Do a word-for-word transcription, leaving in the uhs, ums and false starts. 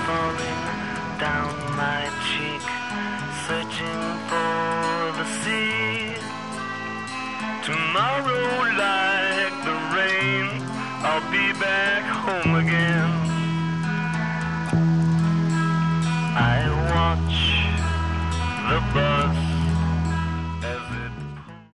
falling down my cheek, searching for the sea. Tomorrow, like the rain, I'll be back home again. I watch the bus